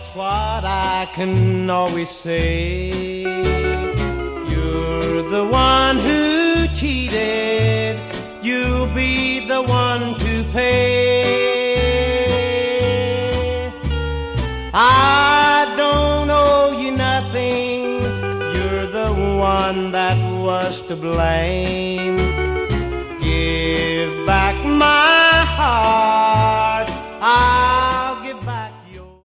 That's what I can always say. You're the one who cheated, you'll be the one to pay. I don't owe you nothing, you're the one that was to blame.